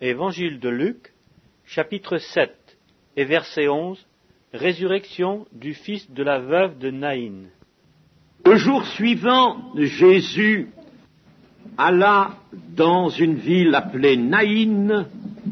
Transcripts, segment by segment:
Évangile de Luc, chapitre 7 et verset 11, résurrection du fils de la veuve de Naïn. Le jour suivant, Jésus alla dans une ville appelée Naïn.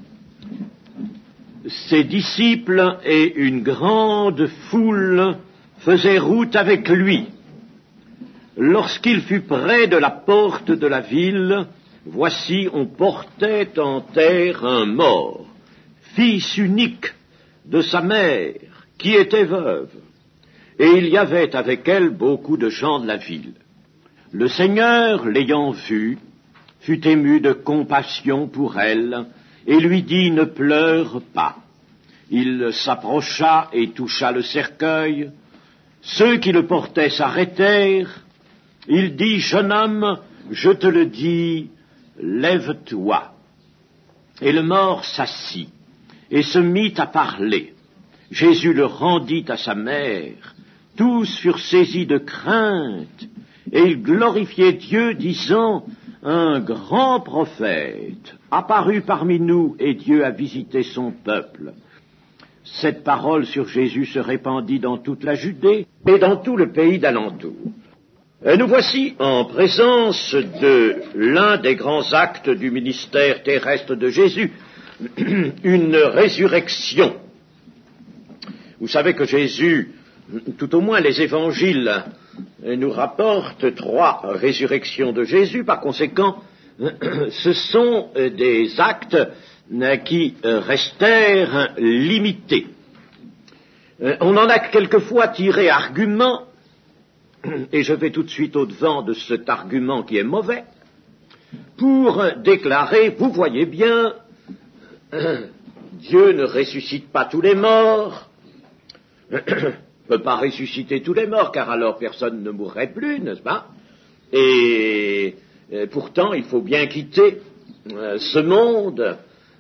Ses disciples et une grande foule faisaient route avec lui. Lorsqu'il fut près de la porte de la ville, voici, on portait en terre un mort, fils unique de sa mère, qui était veuve, et il y avait avec elle beaucoup de gens de la ville. Le Seigneur, l'ayant vue, fut ému de compassion pour elle, et lui dit, ne pleure pas. Il s'approcha et toucha le cercueil. Ceux qui le portaient s'arrêtèrent. Il dit, jeune homme, je te le dis, lève-toi. Et le mort s'assit et se mit à parler. Jésus le rendit à sa mère. Tous furent saisis de crainte, et ils glorifiaient Dieu, disant, un grand prophète apparut parmi nous, et Dieu a visité son peuple. Cette parole sur Jésus se répandit dans toute la Judée et dans tout le pays d'alentour. Nous voici en présence de l'un des grands actes du ministère terrestre de Jésus, une résurrection. Vous savez que Jésus, tout au moins les évangiles, nous rapportent 3 résurrections de Jésus. Par conséquent, ce sont des actes qui restèrent limités. On en a quelquefois tiré argument, et je vais tout de suite au-devant de cet argument qui est mauvais, pour déclarer, vous voyez bien, Dieu ne ressuscite pas tous les morts, ne peut pas ressusciter tous les morts, car alors personne ne mourrait plus, n'est-ce pas? Et pourtant, il faut bien quitter ce monde.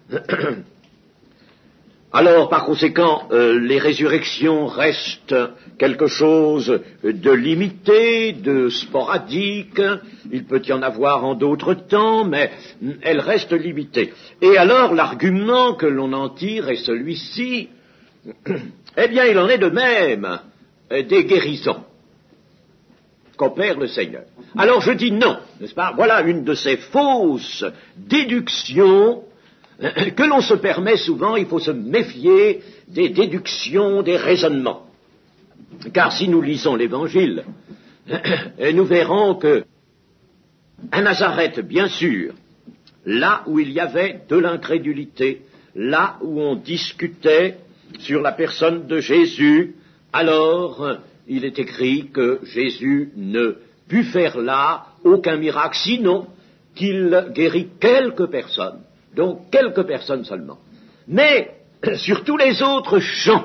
Alors, par conséquent, les résurrections restent quelque chose de limité, de sporadique. Il peut y en avoir en d'autres temps, mais elles restent limitées. Et alors, l'argument que l'on en tire est celui-ci. Eh bien, il en est de même des guérisons qu'opère le Seigneur. Alors, je dis non, n'est-ce pas? Voilà une de ces fausses déductions que l'on se permet souvent. Il faut se méfier des déductions, des raisonnements. Car si nous lisons l'Évangile, nous verrons que à Nazareth, bien sûr, là où il y avait de l'incrédulité, là où on discutait sur la personne de Jésus, alors il est écrit que Jésus ne put faire là aucun miracle, sinon qu'il guérit quelques personnes. Donc, quelques personnes seulement. Mais, sur tous les autres champs,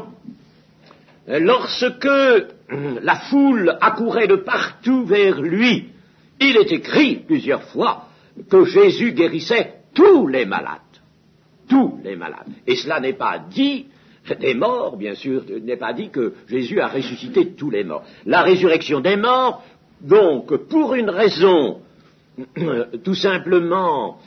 lorsque la foule accourait de partout vers lui, il est écrit plusieurs fois que Jésus guérissait tous les malades. Tous les malades. Et cela n'est pas dit des morts, bien sûr, n'est pas dit que Jésus a ressuscité tous les morts. La résurrection des morts, donc, pour une raison tout simplement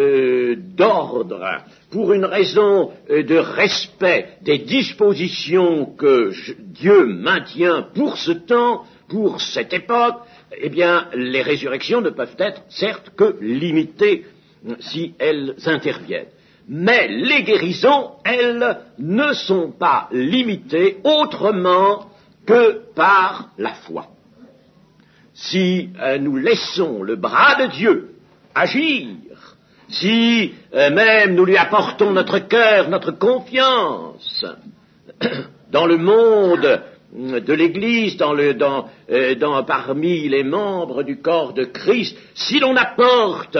d'ordre, pour une raison de respect des dispositions que Dieu maintient pour ce temps, pour cette époque, eh bien, les résurrections ne peuvent être, certes, que limitées si elles interviennent. Mais les guérisons, elles, ne sont pas limitées autrement que par la foi. Si nous laissons le bras de Dieu agir, si même nous lui apportons notre cœur, notre confiance dans le monde de l'Église, parmi les membres du corps de Christ, si l'on apporte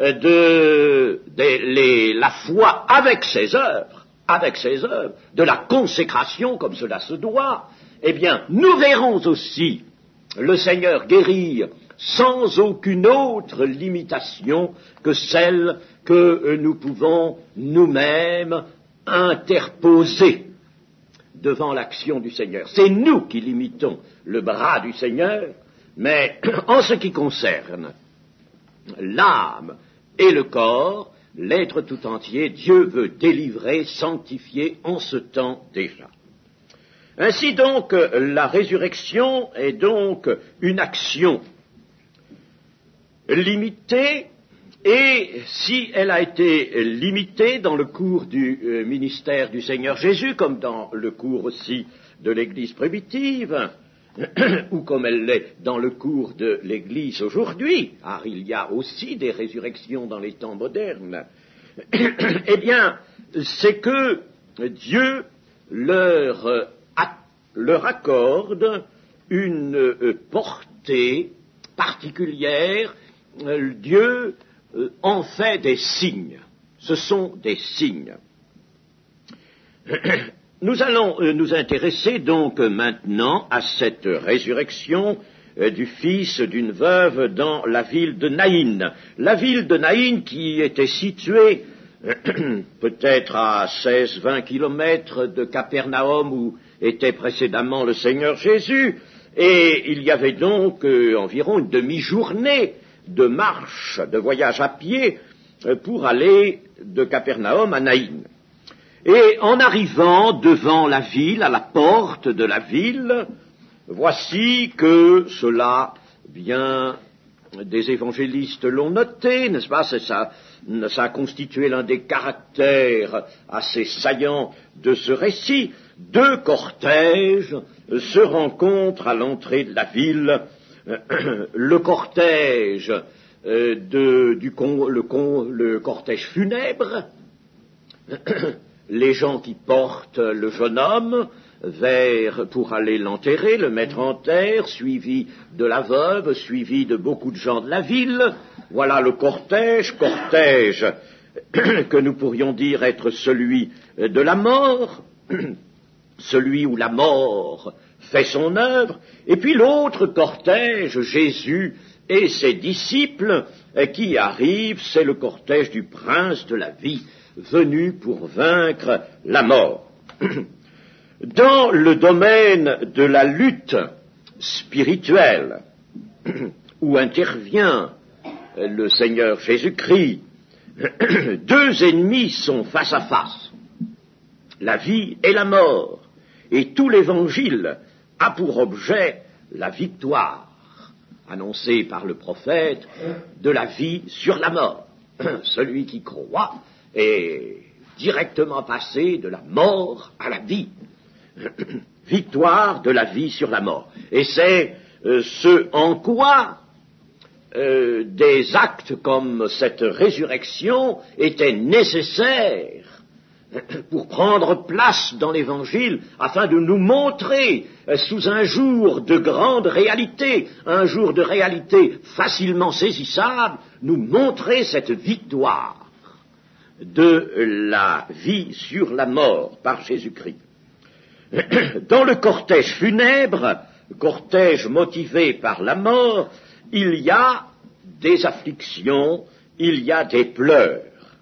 la foi avec ses œuvres, de la consécration comme cela se doit, eh bien, nous verrons aussi le Seigneur guérir sans aucune autre limitation que celle que nous pouvons nous-mêmes interposer devant l'action du Seigneur. C'est nous qui limitons le bras du Seigneur, mais en ce qui concerne l'âme et le corps, l'être tout entier, Dieu veut délivrer, sanctifier en ce temps déjà. Ainsi donc, la résurrection est donc une action limitée, et si elle a été limitée dans le cours du ministère du Seigneur Jésus, comme dans le cours aussi de l'Église primitive, ou comme elle l'est dans le cours de l'Église aujourd'hui, car il y a aussi des résurrections dans les temps modernes, eh bien, c'est que Dieu leur accorde une portée particulière. Dieu en fait des signes. Ce sont des signes. Nous allons nous intéresser donc maintenant à cette résurrection du fils d'une veuve dans la ville de Naïn. La ville de Naïn qui était située peut-être à 16-20 kilomètres de Capernaum où était précédemment le Seigneur Jésus, et il y avait donc environ une demi-journée de marche, de voyage à pied pour aller de Capernaum à Naïn. Et en arrivant devant la ville, à la porte de la ville, voici que cela, bien, des évangélistes l'ont noté, n'est-ce pas, ça a constitué l'un des caractères assez saillants de ce récit. Deux cortèges se rencontrent à l'entrée de la ville. Le cortège le cortège funèbre, les gens qui portent le jeune homme pour aller l'enterrer, le mettre en terre, suivi de la veuve, suivi de beaucoup de gens de la ville. Voilà le cortège que nous pourrions dire être celui de la mort, celui où la mort fait son œuvre, et puis l'autre cortège, Jésus et ses disciples qui arrivent, c'est le cortège du prince de la vie, venu pour vaincre la mort. Dans le domaine de la lutte spirituelle, où intervient le Seigneur Jésus-Christ, deux ennemis sont face à face, la vie et la mort, et tout l'Évangile a pour objet la victoire annoncée par le prophète de la vie sur la mort. Celui qui croit est directement passé de la mort à la vie. Victoire de la vie sur la mort. Et c'est ce en quoi des actes comme cette résurrection étaient nécessaires pour prendre place dans l'Évangile, afin de nous montrer, sous un jour de grande réalité, un jour de réalité facilement saisissable, nous montrer cette victoire de la vie sur la mort par Jésus-Christ. Dans le cortège funèbre, cortège motivé par la mort, il y a des afflictions, il y a des pleurs.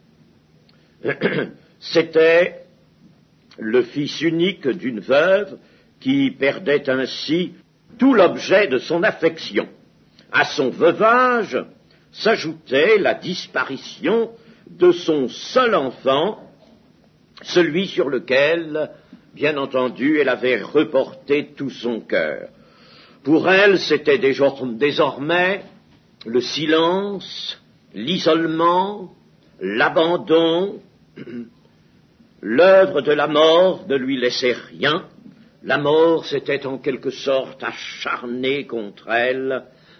C'était le fils unique d'une veuve qui perdait ainsi tout l'objet de son affection. À son veuvage s'ajoutait la disparition de son seul enfant, celui sur lequel, bien entendu, elle avait reporté tout son cœur. Pour elle, c'était désormais le silence, l'isolement, l'abandon. L'œuvre de la mort ne lui laissait rien. La mort s'était en quelque sorte acharnée contre elle.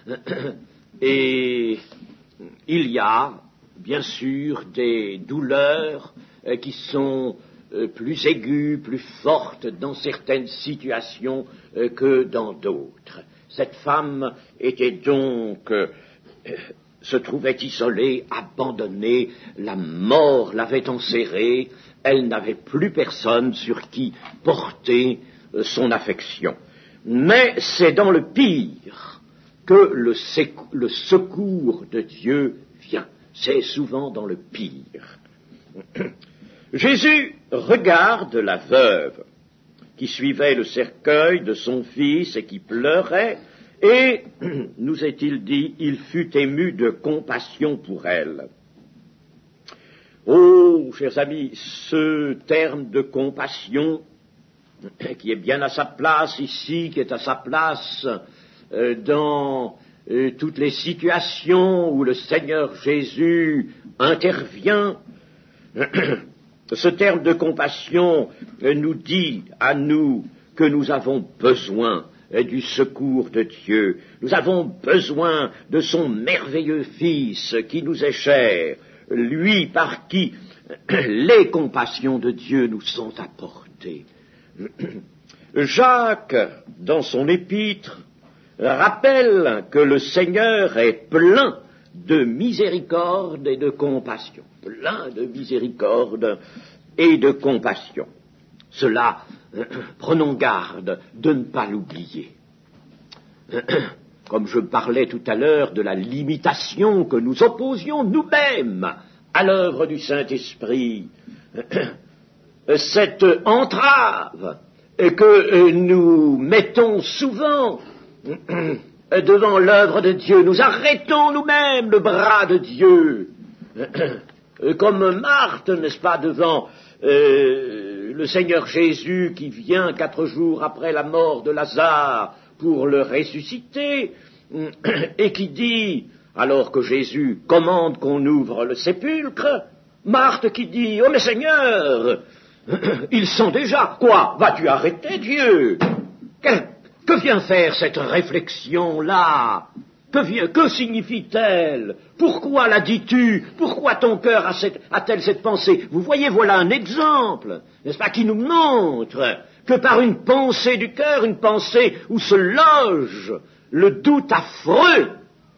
Et il y a, bien sûr, des douleurs qui sont plus aiguës, plus fortes dans certaines situations que dans d'autres. Cette femme était donc, se trouvait isolée, abandonnée, la mort l'avait enserrée, elle n'avait plus personne sur qui porter son affection. Mais c'est dans le pire que le secours de Dieu vient. C'est souvent dans le pire. Jésus regarde la veuve qui suivait le cercueil de son fils et qui pleurait, et, nous est-il dit, il fut ému de compassion pour elle. Oh, chers amis, ce terme de compassion, qui est bien à sa place ici, qui est à sa place dans toutes les situations où le Seigneur Jésus intervient, ce terme de compassion nous dit à nous que nous avons besoin du secours de Dieu. Nous avons besoin de son merveilleux Fils qui nous est cher, lui par qui les compassions de Dieu nous sont apportées. Jacques, dans son épître, rappelle que le Seigneur est plein de miséricorde et de compassion. Plein de miséricorde et de compassion. Cela, prenons garde de ne pas l'oublier. Comme je parlais tout à l'heure de la limitation que nous opposions nous-mêmes à l'œuvre du Saint-Esprit, cette entrave que nous mettons souvent devant l'œuvre de Dieu, nous arrêtons nous-mêmes le bras de Dieu, comme Marthe, n'est-ce pas, devant le Seigneur Jésus qui vient 4 jours après la mort de Lazare pour le ressusciter, et qui dit, alors que Jésus commande qu'on ouvre le sépulcre, Marthe qui dit, « Oh mais Seigneur, ils sont déjà, quoi, vas-tu arrêter Dieu ? Que vient faire cette réflexion-là ? Que signifie-t-elle ? Pourquoi la dis-tu ? Pourquoi ton cœur a-t-elle cette pensée ? Vous voyez, voilà un exemple, n'est-ce pas, qui nous montre que par une pensée du cœur, une pensée où se loge le doute affreux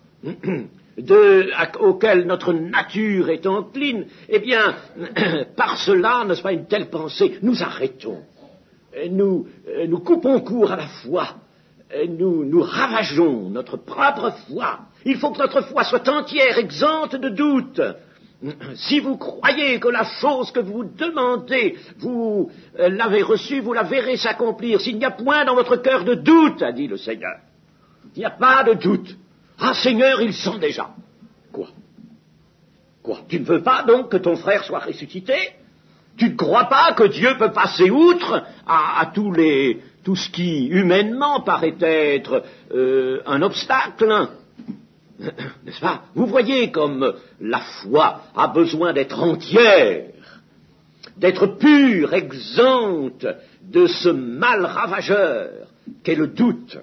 auquel notre nature est encline, eh bien, par cela, n'est-ce pas, une telle pensée, nous arrêtons, nous coupons court à la foi, nous ravageons notre propre foi. Il faut que notre foi soit entière, exempte de doute. Si vous croyez que la chose que vous demandez, vous l'avez reçue, vous la verrez s'accomplir. S'il n'y a point dans votre cœur de doute, a dit le Seigneur, il n'y a pas de doute. Ah Seigneur, ils sont déjà. Quoi ? Tu ne veux pas donc que ton frère soit ressuscité ? Tu ne crois pas que Dieu peut passer outre à tout ce qui humainement paraît être un obstacle ? N'est-ce pas ? Vous voyez comme la foi a besoin d'être entière, d'être pure, exempte de ce mal ravageur qu'est le doute.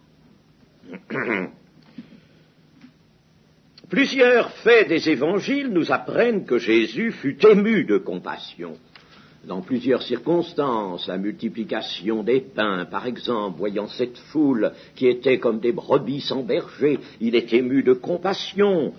Plusieurs faits des évangiles nous apprennent que Jésus fut ému de compassion. Dans plusieurs circonstances, la multiplication des pains, par exemple, voyant cette foule qui était comme des brebis sans berger, il est ému de compassion.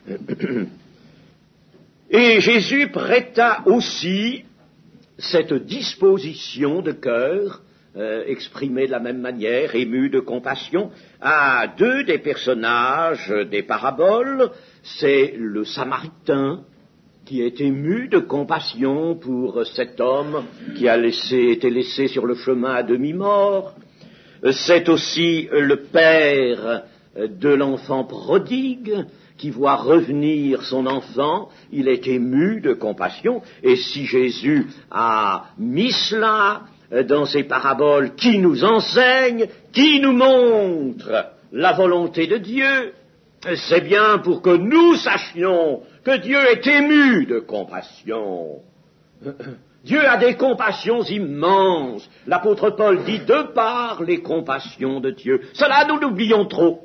Et Jésus prêta aussi cette disposition de cœur, exprimée de la même manière, ému de compassion, à 2 des personnages des paraboles. C'est le Samaritain, qui est ému de compassion pour cet homme qui a été laissé sur le chemin à demi-mort. C'est aussi le père de l'enfant prodigue qui voit revenir son enfant, il est ému de compassion. Et si Jésus a mis cela dans ses paraboles, qui nous enseigne, qui nous montre la volonté de Dieu, c'est bien pour que nous sachions que Dieu est ému de compassion. Dieu a des compassions immenses. L'apôtre Paul dit de par les compassions de Dieu. Cela, nous l'oublions trop.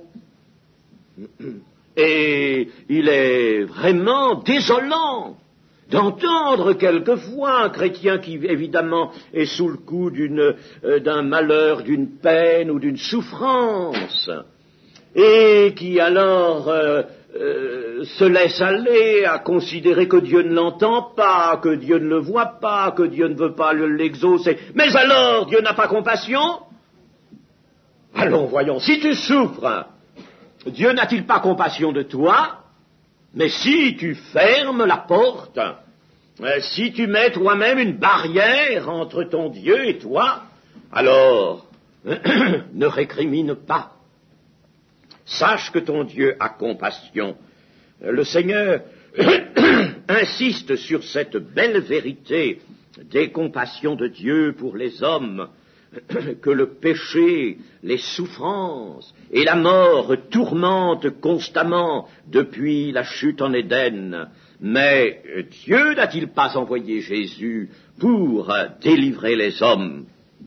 Et il est vraiment désolant d'entendre quelquefois un chrétien qui, évidemment, est sous le coup d'un malheur, d'une peine ou d'une souffrance, et qui alors se laisse aller à considérer que Dieu ne l'entend pas, que Dieu ne le voit pas, que Dieu ne veut pas l'exaucer. Mais alors, Dieu n'a pas compassion ? Allons, voyons, si tu souffres, Dieu n'a-t-il pas compassion de toi ? Mais si tu fermes la porte, si tu mets toi-même une barrière entre ton Dieu et toi, alors ne récrimine pas. Sache que ton Dieu a compassion. Le Seigneur insiste sur cette belle vérité des compassions de Dieu pour les hommes, que le péché, les souffrances et la mort tourmentent constamment depuis la chute en Éden. Mais Dieu n'a-t-il pas envoyé Jésus pour délivrer les hommes?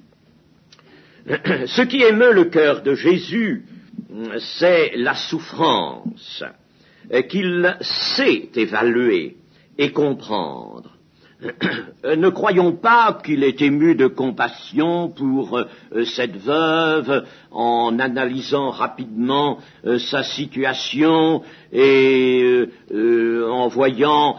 Ce qui émeut le cœur de Jésus, c'est la souffrance qu'il sait évaluer et comprendre. Ne croyons pas qu'il est ému de compassion pour cette veuve en analysant rapidement sa situation et en voyant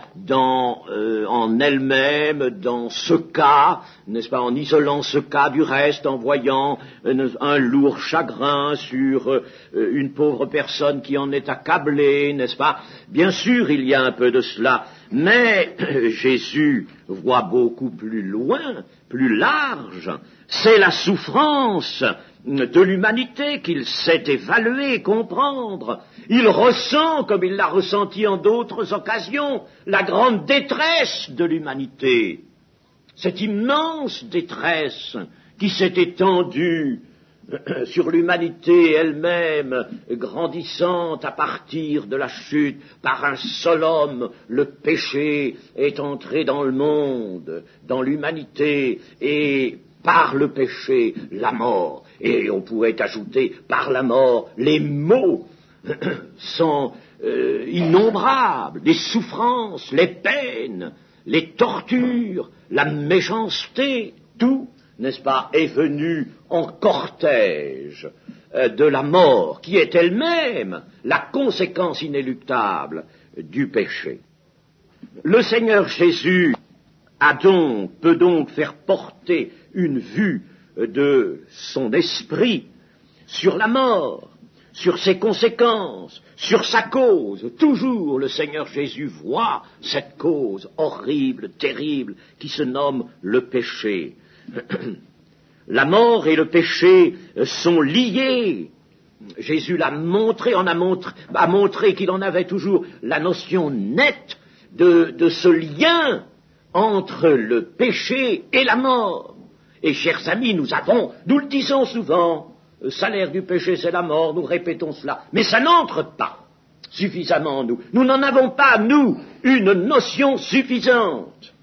en elle-même, dans ce cas, n'est-ce pas, en isolant ce cas du reste, en voyant un lourd chagrin sur une pauvre personne qui en est accablée, n'est-ce pas? Bien sûr, il y a un peu de cela, mais Jésus voit beaucoup plus loin, plus large. C'est la souffrance de l'humanité qu'il sait évaluer, comprendre. Il ressent, comme il l'a ressenti en d'autres occasions, la grande détresse de l'humanité. Cette immense détresse qui s'est étendue sur l'humanité elle-même, grandissante à partir de la chute, par un seul homme, le péché est entré dans le monde, dans l'humanité, et par le péché, la mort. Et on pourrait ajouter, par la mort, les maux sont innombrables, les souffrances, les peines, les tortures, la méchanceté, tout, n'est-ce pas, est venu en cortège de la mort, qui est elle-même la conséquence inéluctable du péché. Le Seigneur Jésus peut donc faire porter une vue de son esprit sur la mort, sur ses conséquences, sur sa cause. Toujours le Seigneur Jésus voit cette cause horrible, terrible, qui se nomme le péché. La mort et le péché sont liés. Jésus l'a montré, a montré qu'il en avait toujours la notion nette de ce lien entre le péché et la mort. Et chers amis, nous le disons souvent, le salaire du péché c'est la mort, nous répétons cela, mais ça n'entre pas suffisamment en nous. Nous n'en avons pas, nous, une notion suffisante.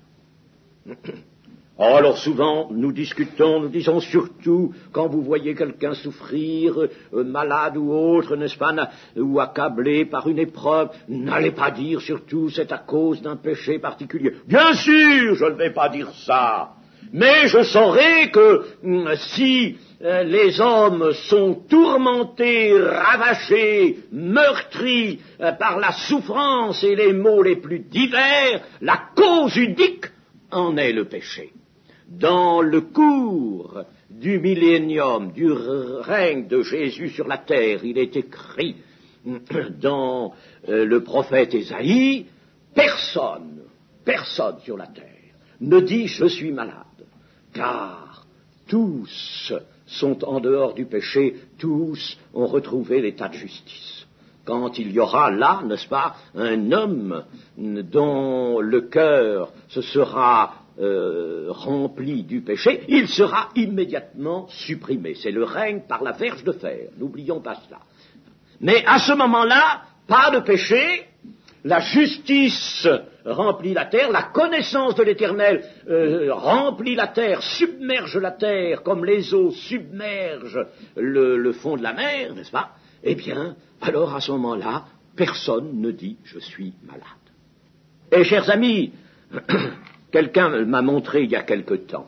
Alors souvent, nous disons surtout, quand vous voyez quelqu'un souffrir, malade ou autre, n'est-ce pas, ou accablé par une épreuve, n'allez pas dire surtout c'est à cause d'un péché particulier. Bien sûr, je ne vais pas dire ça, mais je saurai que si les hommes sont tourmentés, ravagés, meurtris par la souffrance et les maux les plus divers, la cause unique en est le péché. Dans le cours du millénium, du règne de Jésus sur la terre, il est écrit dans le prophète Ésaïe, personne sur la terre ne dit « je suis malade », car tous sont en dehors du péché, tous ont retrouvé l'état de justice. Quand il y aura là, n'est-ce pas, un homme dont le cœur se sera rempli du péché, il sera immédiatement supprimé. C'est le règne par la verge de fer, n'oublions pas cela. Mais à ce moment-là, pas de péché, la justice remplit la terre, la connaissance de l'Éternel remplit la terre, submerge la terre comme les eaux submergent le fond de la mer, n'est-ce pas? Eh bien, alors à ce moment-là, personne ne dit « je suis malade ». Et chers amis, quelqu'un m'a montré il y a quelque temps,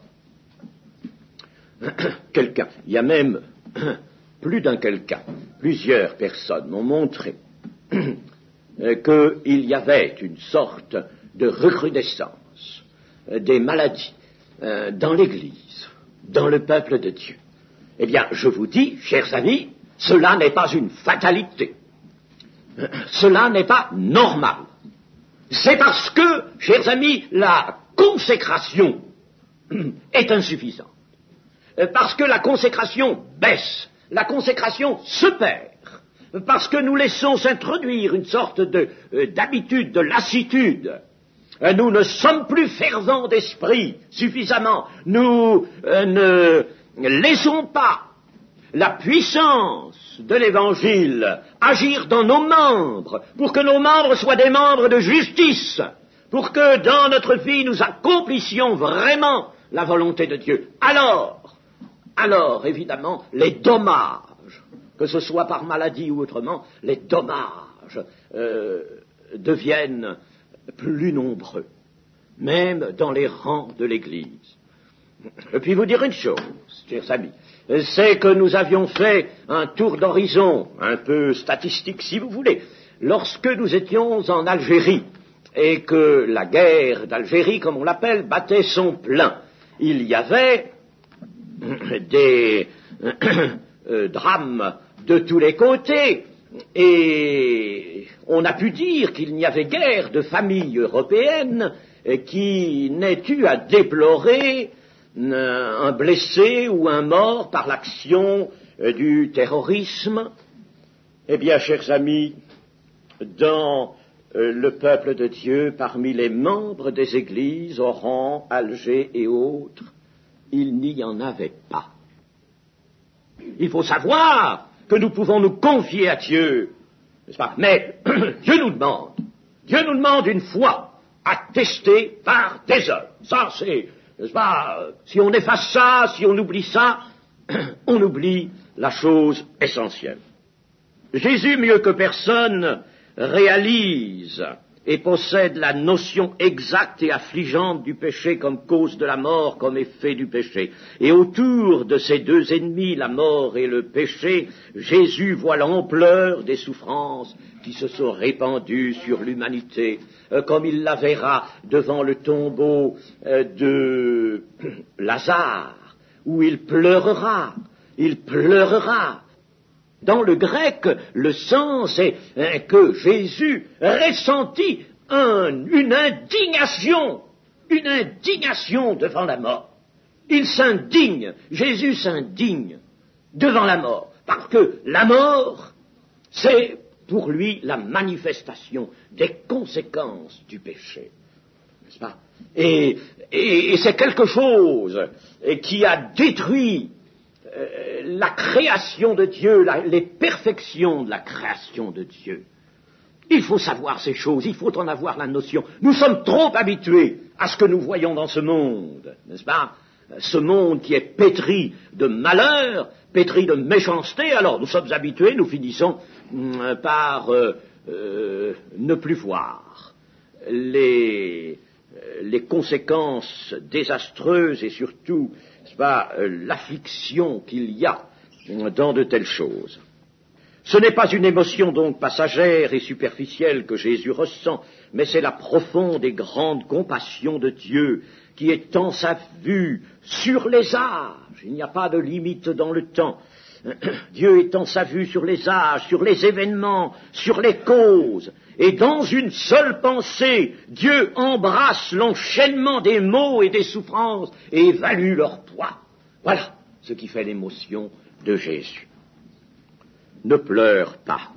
il y a même plus d'un quelqu'un, plusieurs personnes m'ont montré qu'il y avait une sorte de recrudescence des maladies dans l'Église, dans le peuple de Dieu. Eh bien, je vous dis, chers amis, cela n'est pas une fatalité. Cela n'est pas normal. C'est parce que, chers amis, la consécration est insuffisante. Parce que la consécration baisse, la consécration se perd, parce que nous laissons s'introduire une sorte d'habitude, de lassitude, nous ne sommes plus fervents d'esprit suffisamment, nous ne laissons pas la puissance de l'Évangile agir dans nos membres, pour que nos membres soient des membres de justice, pour que dans notre vie nous accomplissions vraiment la volonté de Dieu. Alors, évidemment, les dommages, que ce soit par maladie ou autrement, les dommages deviennent plus nombreux, même dans les rangs de l'Église. Et puis vous dire une chose, chers amis, c'est que nous avions fait un tour d'horizon, un peu statistique si vous voulez, lorsque nous étions en Algérie, et que la guerre d'Algérie, comme on l'appelle, battait son plein. Il y avait des drames de tous les côtés, et on a pu dire qu'il n'y avait guère de famille européenne qui n'ait eu à déplorer un blessé ou un mort par l'action du terrorisme. Eh bien, chers amis, dans le peuple de Dieu, parmi les membres des églises, Oran, Alger et autres, il n'y en avait pas. Il faut savoir que nous pouvons nous confier à Dieu, n'est-ce pas? Mais Dieu nous demande une foi attestée par des œuvres. Ça, c'est, n'est-ce pas, si on efface ça, si on oublie ça, on oublie la chose essentielle. Jésus, mieux que personne, réalise et possède la notion exacte et affligeante du péché comme cause de la mort, comme effet du péché. Et autour de ces deux ennemis, la mort et le péché, Jésus voit l'ampleur des souffrances qui se sont répandues sur l'humanité, comme il la verra devant le tombeau de Lazare, où il pleurera. Dans le grec, le sens est que Jésus ressentit une indignation devant la mort. Jésus s'indigne devant la mort, parce que la mort, c'est pour lui la manifestation des conséquences du péché, n'est-ce pas? Et c'est quelque chose qui a détruit la création de Dieu, les perfections de la création de Dieu. Il faut savoir ces choses, il faut en avoir la notion. Nous sommes trop habitués à ce que nous voyons dans ce monde, n'est-ce pas? Ce monde qui est pétri de malheur, pétri de méchanceté, alors nous sommes habitués, nous finissons par ne plus voir les conséquences désastreuses et surtout l'affliction qu'il y a dans de telles choses. Ce n'est pas une émotion donc passagère et superficielle que Jésus ressent, mais c'est la profonde et grande compassion de Dieu qui étend sa vue sur les âges. Il n'y a pas de limite dans le temps. Dieu étend sa vue sur les âges, sur les événements, sur les causes, et dans une seule pensée, Dieu embrasse l'enchaînement des maux et des souffrances et évalue leur poids. Voilà ce qui fait l'émotion de Jésus. Ne pleure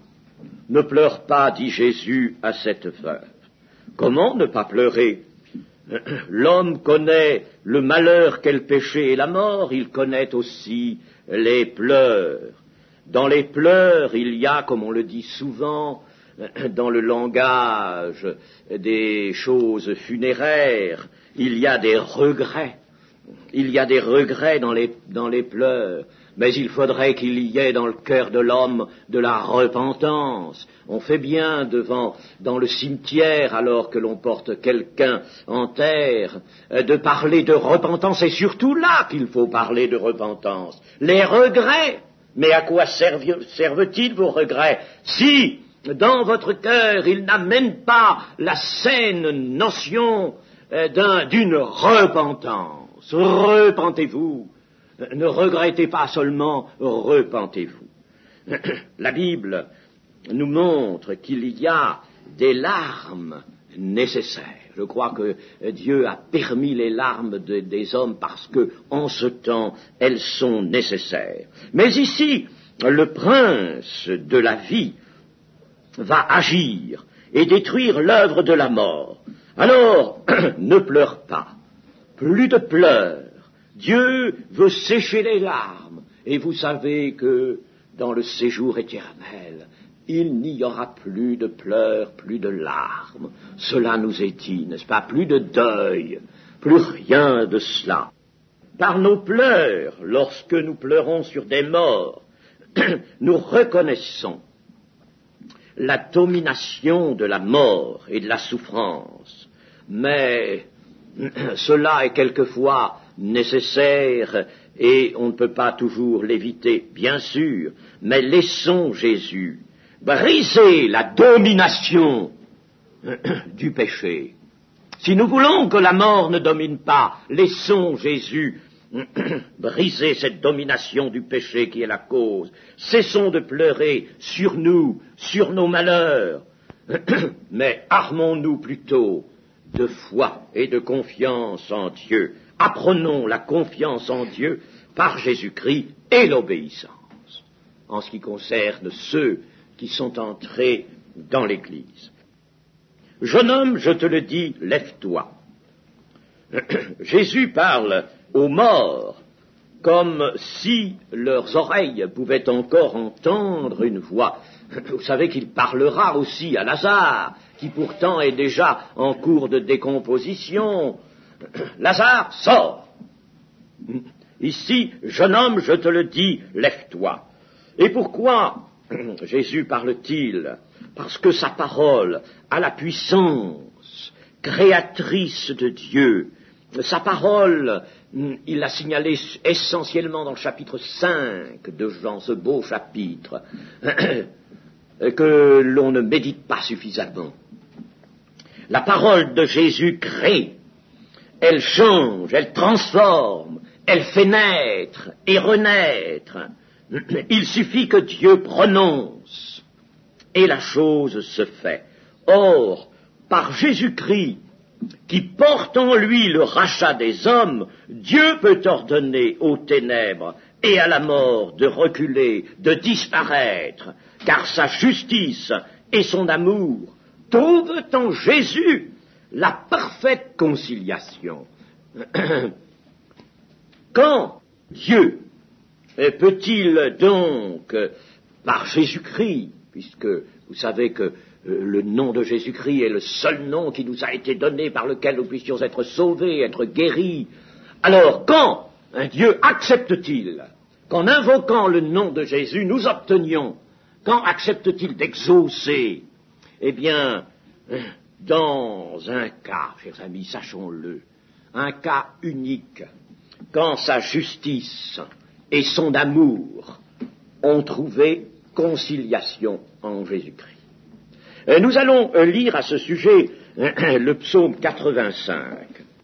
pas, dit Jésus à cette veuve. Comment ne pas pleurer? L'homme connaît le malheur qu'est le péché et la mort, il connaît aussi les pleurs. Dans les pleurs, il y a, comme on le dit souvent, dans le langage des choses funéraires, il y a des regrets. Il y a des regrets dans les pleurs, mais il faudrait qu'il y ait dans le cœur de l'homme de la repentance. On fait bien dans le cimetière, alors que l'on porte quelqu'un en terre, de parler de repentance, et surtout là qu'il faut parler de repentance. Les regrets, mais à quoi servent-ils vos regrets si, dans votre cœur, ils n'amènent pas la saine notion d'une repentance? Repentez-vous, ne regrettez pas seulement, repentez-vous. La Bible nous montre qu'il y a des larmes nécessaires. Je crois que Dieu a permis les larmes des hommes parce que, en ce temps, elles sont nécessaires. Mais ici, le prince de la vie va agir et détruire l'œuvre de la mort. Alors, ne pleure pas, plus de pleurs. Dieu veut sécher les larmes, et vous savez que dans le séjour éternel, il n'y aura plus de pleurs, plus de larmes. Cela nous est dit, n'est-ce pas? Plus de deuil, plus rien de cela. Par nos pleurs, lorsque nous pleurons sur des morts, nous reconnaissons la domination de la mort et de la souffrance. Mais cela est quelquefois nécessaire et on ne peut pas toujours l'éviter, bien sûr, mais laissons Jésus briser la domination du péché. Si nous voulons que la mort ne domine pas, laissons Jésus briser cette domination du péché qui est la cause. Cessons de pleurer sur nous, sur nos malheurs, mais armons-nous plutôt de foi et de confiance en Dieu. Apprenons la confiance en Dieu par Jésus-Christ et l'obéissance, en ce qui concerne ceux qui sont entrés dans l'Église. Jeune homme, je te le dis, lève-toi. Jésus parle aux morts comme si leurs oreilles pouvaient encore entendre une voix. Vous savez qu'il parlera aussi à Lazare, qui pourtant est déjà en cours de décomposition. Lazare, sors. Ici, jeune homme, je te le dis, lève-toi. Et pourquoi Jésus parle-t-il? Parce que sa parole a la puissance créatrice de Dieu. Sa parole, il l'a signalé essentiellement dans le chapitre 5 de Jean, ce beau chapitre, que l'on ne médite pas suffisamment. La parole de Jésus crée, elle change, elle transforme, elle fait naître et renaître. Il suffit que Dieu prononce et la chose se fait. Or, par Jésus-Christ, qui porte en lui le rachat des hommes, Dieu peut ordonner aux ténèbres et à la mort de reculer, de disparaître, car sa justice et son amour trouvent en Jésus la parfaite conciliation. Quand Dieu peut-il donc, par Jésus-Christ, puisque vous savez que le nom de Jésus-Christ est le seul nom qui nous a été donné par lequel nous puissions être sauvés, être guéris. Alors, quand un Dieu accepte-t-il qu'en invoquant le nom de Jésus, nous obtenions, quand accepte-t-il d'exaucer? Eh bien, dans un cas, chers amis, sachons-le, un cas unique, quand sa justice et son amour ont trouvé conciliation en Jésus-Christ. Nous allons lire à ce sujet le psaume 85.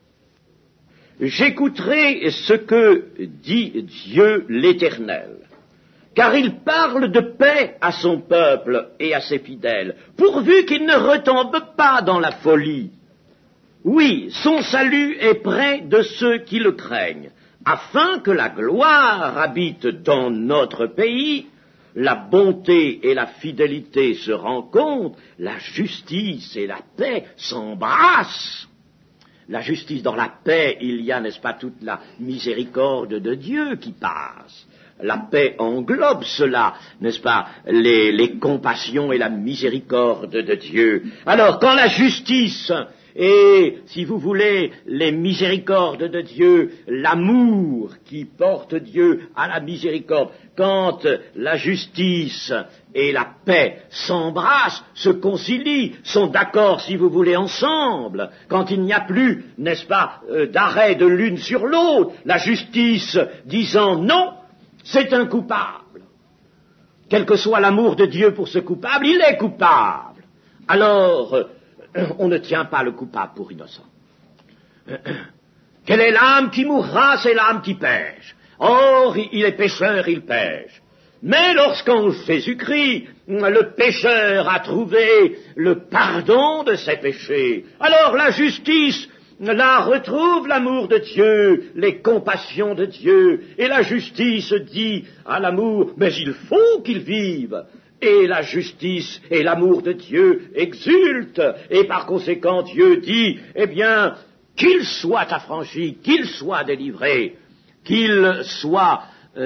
J'écouterai ce que dit Dieu l'Éternel, car il parle de paix à son peuple et à ses fidèles, pourvu qu'il ne retombe pas dans la folie. Oui, son salut est près de ceux qui le craignent, afin que la gloire habite dans notre pays. La bonté et la fidélité se rencontrent, la justice et la paix s'embrassent. La justice dans la paix, il y a, n'est-ce pas, toute la miséricorde de Dieu qui passe. La paix englobe cela, n'est-ce pas, les compassions et la miséricorde de Dieu. Alors, quand la justice et, si vous voulez, les miséricordes de Dieu, l'amour qui porte Dieu à la miséricorde, quand la justice et la paix s'embrassent, se concilient, sont d'accord, si vous voulez, ensemble, quand il n'y a plus, n'est-ce pas, d'arrêt de l'une sur l'autre, la justice disant non, c'est un coupable. Quel que soit l'amour de Dieu pour ce coupable, il est coupable. Alors, on ne tient pas le coupable pour innocent. Quelle est l'âme qui mourra? C'est l'âme qui pêche. Or, il est pécheur, il pêche. Mais lorsqu'en Jésus-Christ, le pécheur a trouvé le pardon de ses péchés, alors la justice là retrouve l'amour de Dieu, les compassions de Dieu, et la justice dit à l'amour, mais il faut qu'il vive. et la justice et l'amour de Dieu exultent, et par conséquent Dieu dit, eh bien, qu'ils soient affranchis, qu'ils soient délivrés, qu'ils soient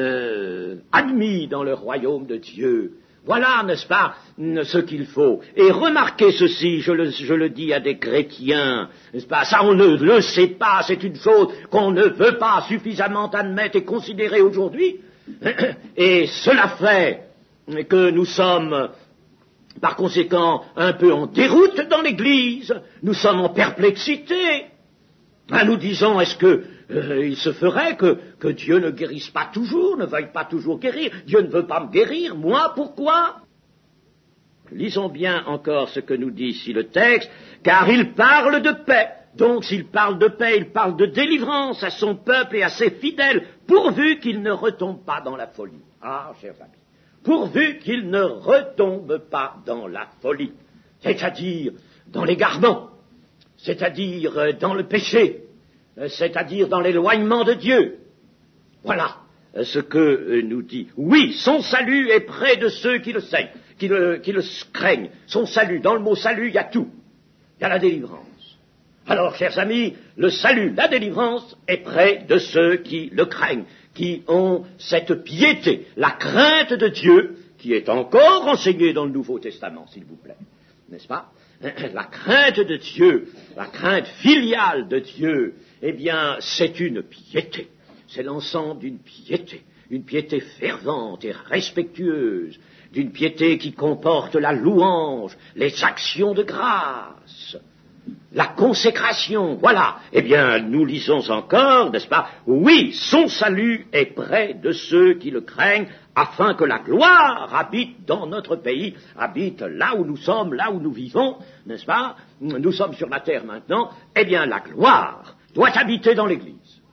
admis dans le royaume de Dieu. Voilà, n'est-ce pas, ce qu'il faut. Et remarquez ceci, je le dis à des chrétiens, n'est-ce pas, ça on ne le sait pas, c'est une chose qu'on ne veut pas suffisamment admettre et considérer aujourd'hui, et cela fait que nous sommes, par conséquent, un peu en déroute dans l'Église, nous sommes en perplexité. Nous disons, est-ce que il se ferait que Dieu ne guérisse pas toujours, ne veuille pas toujours guérir? Dieu ne veut pas me guérir, moi, pourquoi? Lisons bien encore ce que nous dit ici le texte, car il parle de paix. Donc, s'il parle de paix, il parle de délivrance à son peuple et à ses fidèles, pourvu qu'il ne retombe pas dans la folie. Ah, chers amis, pourvu qu'il ne retombe pas dans la folie, c'est-à-dire dans l'égarement, c'est-à-dire dans le péché, c'est-à-dire dans l'éloignement de Dieu. Voilà ce que nous dit. Oui, son salut est près de ceux qui le saignent, qui le craignent. Son salut, dans le mot salut, il y a tout. Il y a la délivrance. Alors, chers amis, le salut, la délivrance est près de ceux qui le craignent, qui ont cette piété, la crainte de Dieu, qui est encore enseignée dans le Nouveau Testament, s'il vous plaît. N'est-ce pas? La crainte de Dieu, la crainte filiale de Dieu, eh bien, c'est une piété. C'est l'ensemble d'une piété fervente et respectueuse, d'une piété qui comporte la louange, les actions de grâce, la consécration, voilà. Eh bien, nous lisons encore, n'est-ce pas? Oui, son salut est près de ceux qui le craignent, afin que la gloire habite dans notre pays, habite là où nous sommes, là où nous vivons, n'est-ce pas? Nous sommes sur la terre maintenant. Eh bien, la gloire doit habiter dans l'Église.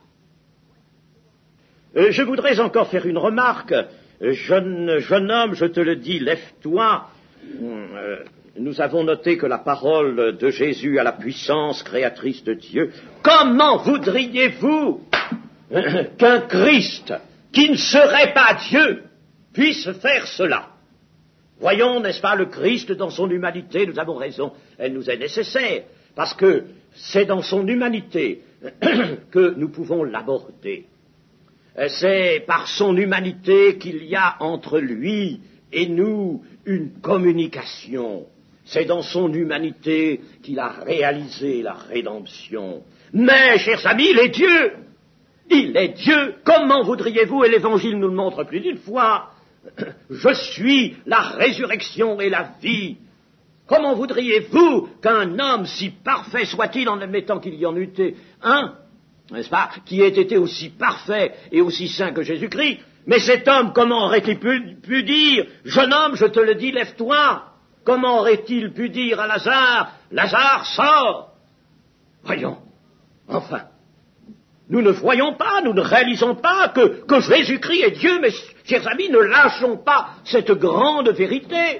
Je voudrais encore faire une remarque. Jeune homme, je te le dis, lève-toi. Nous avons noté que la parole de Jésus a la puissance créatrice de Dieu. Comment voudriez-vous qu'un Christ qui ne serait pas Dieu puisse faire cela? Voyons, n'est-ce pas, le Christ dans son humanité, nous avons raison, elle nous est nécessaire, parce que c'est dans son humanité que nous pouvons l'aborder. C'est par son humanité qu'il y a entre lui et nous une communication. C'est dans son humanité qu'il a réalisé la rédemption. Mais, chers amis, il est Dieu. Il est Dieu. Comment voudriez-vous, et l'Évangile nous le montre plus d'une fois, je suis la résurrection et la vie. Comment voudriez-vous qu'un homme, si parfait soit-il, en admettant qu'il y en eût un, n'est-ce pas, qui ait été aussi parfait et aussi saint que Jésus-Christ, mais cet homme, comment aurait-il pu dire, jeune homme, je te le dis, lève-toi? Comment aurait-il pu dire à Lazare, Lazare, sors? Voyons, enfin, nous ne voyons pas, nous ne réalisons pas que Jésus-Christ est Dieu, mais, chers amis, ne lâchons pas cette grande vérité.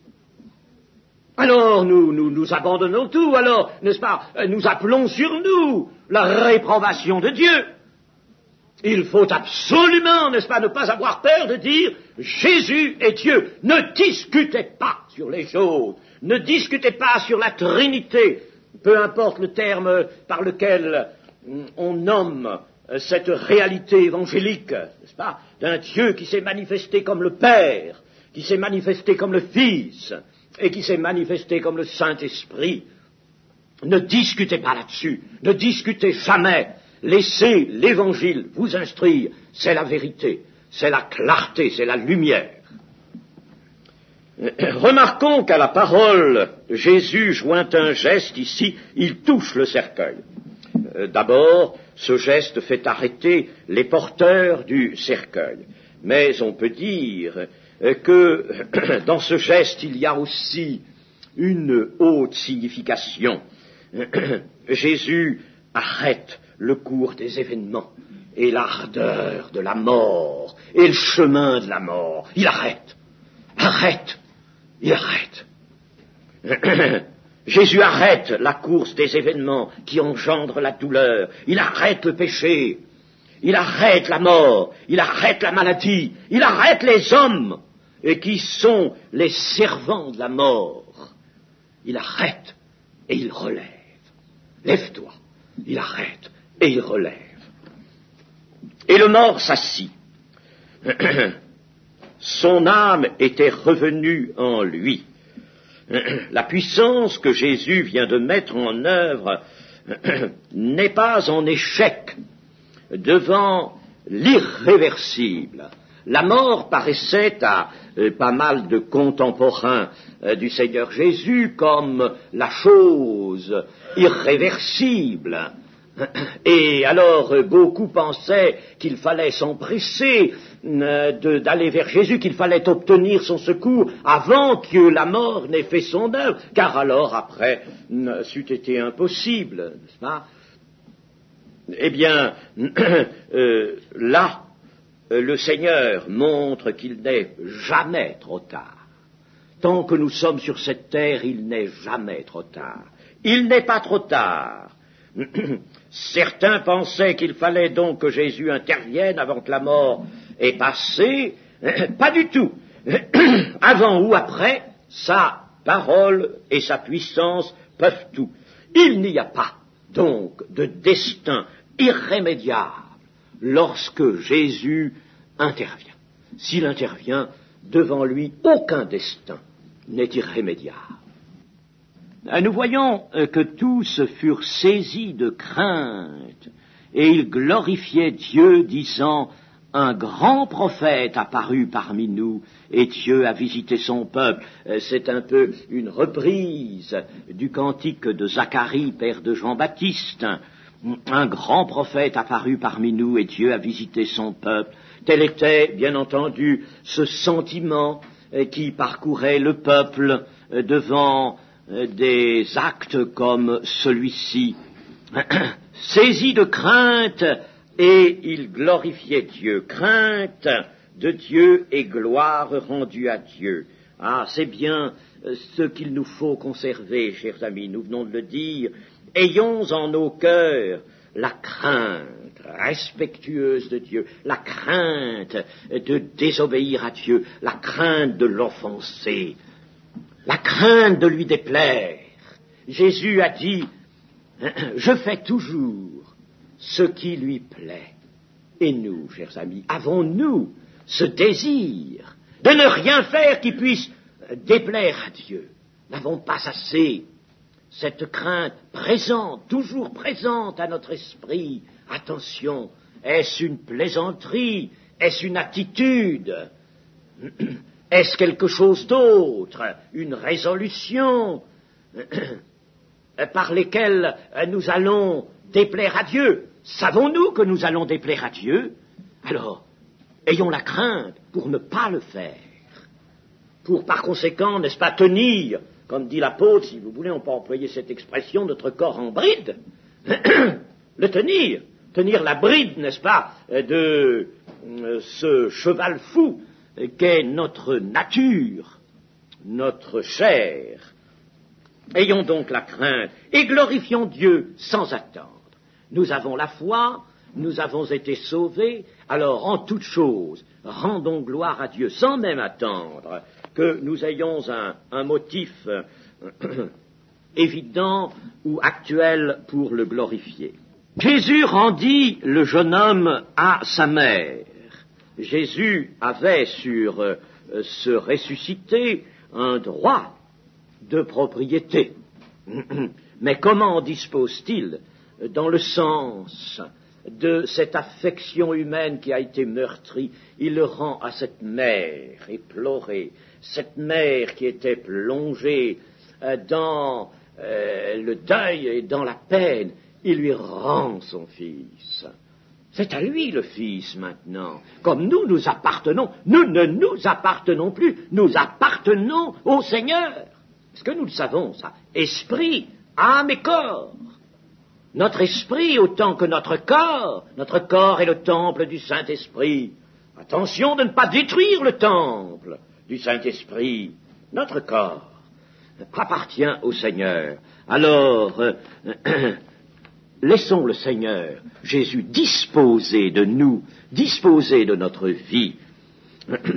Alors nous abandonnons tout, alors, n'est-ce pas, nous appelons sur nous la réprobation de Dieu. Il faut absolument, n'est-ce pas, ne pas avoir peur de dire Jésus est Dieu. Ne discutez pas sur les choses, ne discutez pas sur la Trinité, peu importe le terme par lequel on nomme cette réalité évangélique, n'est-ce pas, d'un Dieu qui s'est manifesté comme le Père, qui s'est manifesté comme le Fils, et qui s'est manifesté comme le Saint-Esprit. Ne discutez pas là-dessus, ne discutez jamais. Laissez l'Évangile vous instruire, c'est la vérité, c'est la clarté, c'est la lumière. Remarquons qu'à la parole, Jésus joint un geste ici, il touche le cercueil. D'abord, ce geste fait arrêter les porteurs du cercueil. Mais on peut dire que dans ce geste, il y a aussi une haute signification. Jésus arrête le cours des événements et l'ardeur de la mort et le chemin de la mort. Il arrête. Il arrête. Jésus arrête la course des événements qui engendrent la douleur. Il arrête le péché. Il arrête la mort. Il arrête la maladie. Il arrête les hommes. et qui sont les servants de la mort, il arrête et il relève. Lève-toi. Il arrête et il relève. Et le mort s'assit. Son âme était revenue en lui. La puissance que Jésus vient de mettre en œuvre n'est pas en échec devant l'irréversible. La mort paraissait à pas mal de contemporains du Seigneur Jésus comme la chose irréversible. Et alors beaucoup pensaient qu'il fallait s'empresser d'aller vers Jésus, qu'il fallait obtenir son secours avant que la mort n'ait fait son œuvre, car alors après c'eût été impossible, n'est-ce pas? Eh bien, là, le Seigneur montre qu'il n'est jamais trop tard. Tant que nous sommes sur cette terre, il n'est jamais trop tard. Il n'est pas trop tard. Certains pensaient qu'il fallait donc que Jésus intervienne avant que la mort ait passé. Pas du tout. Avant ou après, sa parole et sa puissance peuvent tout. Il n'y a pas donc de destin irrémédiable lorsque Jésus intervient. S'il intervient, devant lui, aucun destin n'est irrémédiable. Nous voyons que tous furent saisis de crainte, et ils glorifiaient Dieu, disant « Un grand prophète apparut parmi nous, et Dieu a visité son peuple. » C'est un peu une reprise du cantique de Zacharie, père de Jean-Baptiste. Un grand prophète apparut parmi nous, et Dieu a visité son peuple. Tel était, bien entendu, ce sentiment qui parcourait le peuple devant des actes comme celui-ci. Saisi de crainte, et il glorifiait Dieu. Crainte de Dieu et gloire rendue à Dieu. Ah, c'est bien ce qu'il nous faut conserver, chers amis, nous venons de le dire. Ayons en nos cœurs la crainte respectueuse de Dieu, la crainte de désobéir à Dieu, la crainte de l'offenser, la crainte de lui déplaire. Jésus a dit « Je fais toujours ce qui lui plaît ». Et nous, chers amis, avons-nous ce désir de ne rien faire qui puisse déplaire à Dieu? N'avons pas assez cette crainte présente, toujours présente à notre esprit? Attention, est-ce une plaisanterie? Est-ce une attitude? Est-ce quelque chose d'autre? Une résolution par lesquelles nous allons déplaire à Dieu? Savons-nous que nous allons déplaire à Dieu? Alors, ayons la crainte pour ne pas le faire. Pour, par conséquent, n'est-ce pas, tenir, comme dit l'apôtre, si vous voulez, on peut employer cette expression, notre corps en bride, le tenir la bride, n'est-ce pas, de ce cheval fou qu'est notre nature, notre chair. Ayons donc la crainte et glorifions Dieu sans attendre. Nous avons la foi, nous avons été sauvés, alors en toute chose, rendons gloire à Dieu sans même attendre que nous ayons un motif évident ou actuel pour le glorifier. Jésus rendit le jeune homme à sa mère. Jésus avait sur ce ressuscité un droit de propriété. Mais comment en dispose-t-il dans le sens de cette affection humaine qui a été meurtrie? Il le rend à cette mère éplorée, cette mère qui était plongée dans le deuil et dans la peine. Il lui rend son fils. C'est à lui le fils maintenant. Comme nous, nous appartenons, nous ne nous appartenons plus, nous appartenons au Seigneur. Est-ce que nous le savons, ça? Esprit, âme et corps. Notre esprit autant que notre corps est le temple du Saint-Esprit. Attention de ne pas détruire le temple du Saint-Esprit. Notre corps appartient au Seigneur. Alors, laissons le Seigneur, Jésus, disposer de nous, disposer de notre vie.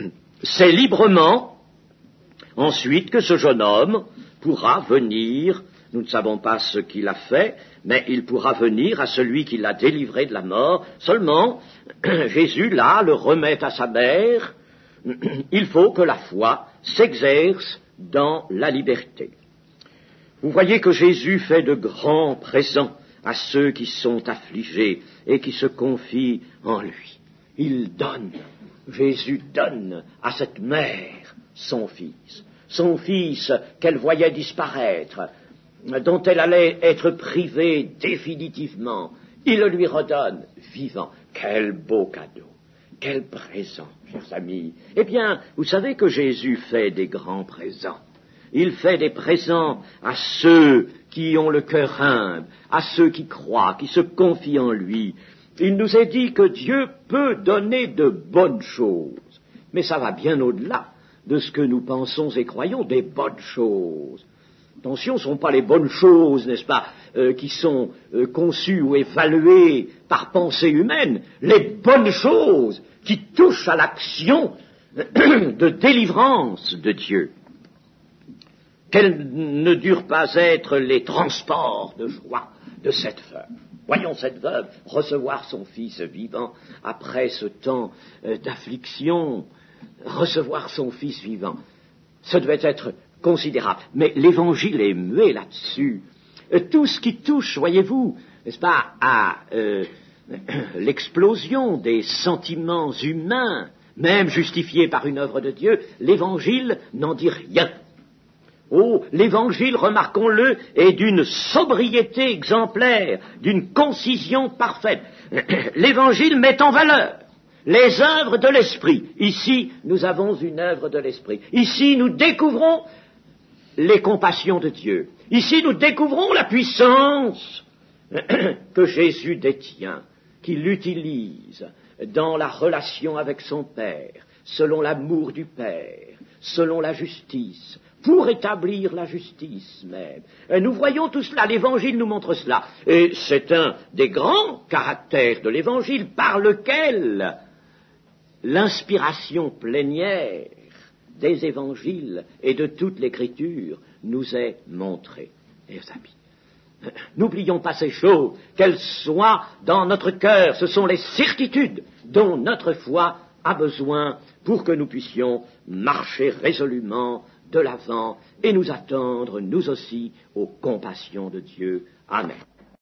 c'est librement ensuite que ce jeune homme pourra venir, nous ne savons pas ce qu'il a fait, mais il pourra venir à celui qui l'a délivré de la mort. Seulement, Jésus, là, le remet à sa mère. Il faut que la foi s'exerce dans la liberté. Vous voyez que Jésus fait de grands présents à ceux qui sont affligés et qui se confient en lui. Il donne, Jésus donne à cette mère son fils qu'elle voyait disparaître, dont elle allait être privée définitivement. Il le lui redonne vivant. Quel beau cadeau, quel présent, chers amis. Eh bien, vous savez que Jésus fait des grands présents. Il fait des présents à ceux qui ont le cœur humble, à ceux qui croient, qui se confient en lui. Il nous est dit que Dieu peut donner de bonnes choses, mais ça va bien au-delà de ce que nous pensons et croyons, des bonnes choses. Attention, ce ne sont pas les bonnes choses, n'est-ce pas, qui sont conçues ou évaluées par pensée humaine, les bonnes choses qui touchent à l'action de délivrance de Dieu. Quels ne durent pas être les transports de joie de cette veuve. Voyons cette veuve recevoir son fils vivant après ce temps d'affliction, recevoir son fils vivant. Ça devait être considérable. Mais l'Évangile est muet là-dessus. Tout ce qui touche, voyez-vous, n'est-ce pas, à l'explosion des sentiments humains, même justifiés par une œuvre de Dieu, l'Évangile n'en dit rien. Oh, l'Évangile, remarquons-le, est d'une sobriété exemplaire, d'une concision parfaite. L'Évangile met en valeur les œuvres de l'Esprit. Ici, nous avons une œuvre de l'Esprit. Ici, nous découvrons les compassions de Dieu. Ici, nous découvrons la puissance que Jésus détient, qu'il utilise dans la relation avec son Père, selon l'amour du Père, selon la justice, pour établir la justice même. Nous voyons tout cela, l'Évangile nous montre cela. Et c'est un des grands caractères de l'Évangile par lequel l'inspiration plénière des Évangiles et de toute l'Écriture nous est montrée. Et amis, n'oublions pas ces choses, qu'elles soient dans notre cœur. Ce sont les certitudes dont notre foi a besoin pour que nous puissions marcher résolument de l'avant et nous attendre, nous aussi, aux compassions de Dieu. Amen.